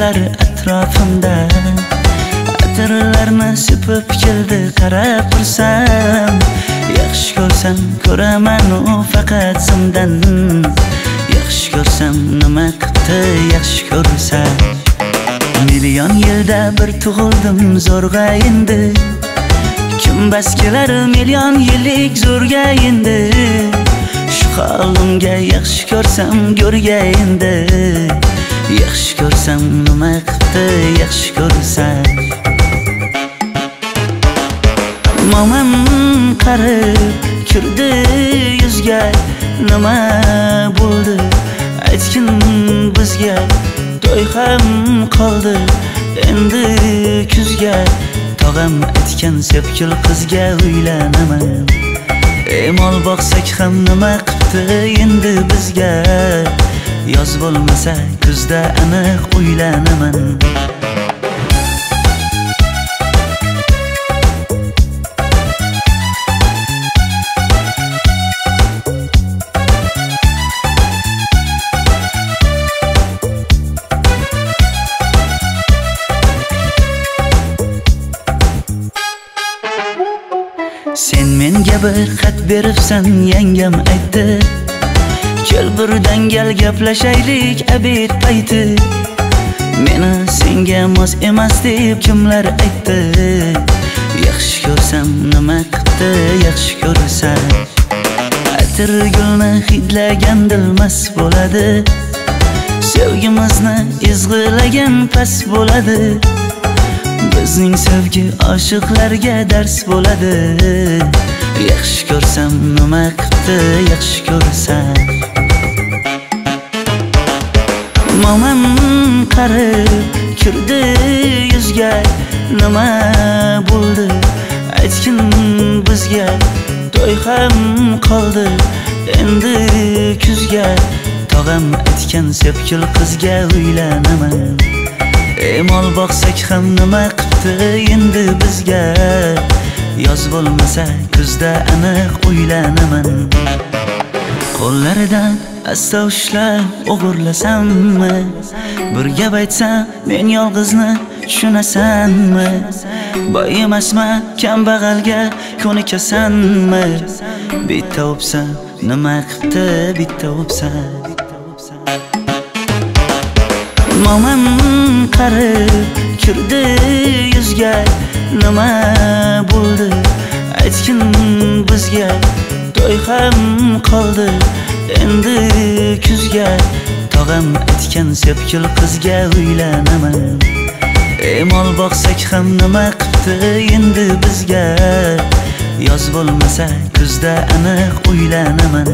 kechalar atrofimda atirlarni sepib keldi qarab tursam yaxshi ko'rsam ko'raman u faqat simdan yaxshi ko'rsam nima qildi yaxshi ko'rsam million yilda bir tug'ildim zo'rg'a endi kim bas kelar million yillik zo'rga endi shu holimga yaxshi ko'rsam go'rga endi yaxshi ko'rsam nima qildi yaxshi ko'rsam momam qarib kirdi yuzga nima bo'ldi aytgin bizga to'y ham qoldi endi kuzga tog'am aytgan sepkil qizga uylanaman mol boqsak ham nima qildi endi bizga yoz bo'lmasa kuzda aniq uylanaman sen menga bir xat beribsan yangam aytdi kel birdan gal gaplashaylik abid payti meni senga mos emas deb kimlar aytdi yaxshi ko'rsam nima qildi yaxshi ko'rsam atir gulni hidlagan dilmas bo'ladi sevgimizni izg'ilagan pas bo'ladi bizning sevgi oshiqlarga dars bo'ladi yaxshi ko'rsam nima qildi yaxshi ko'rsam momam qarib kirdi yuzga nima bo'ldi aytgin bizga to'y ham qoldi endi kuzga tog'am aytgan sepkil qizga uylanaman mol boqsak ham nima qildi endi bizga yoz bo'lmasa kuzda aniq uylanaman qo'llaridan asta ushlab o'g'irlasammi bir gap aytsam men yolg'izni tushunasanmi boy emasman kambag'alga ko'nikasanmi bitta o'psam nima qildi bitta o'psam momam qarib kirdi yuzga nima bo'ldi aytgin bizga to'y ham qoldi endi kuzga tog'am aytgan sepkil qizga uylanaman mol boqsak ham nima qildi endi bizga yoz bo'lmasa kuzda aniq uylanaman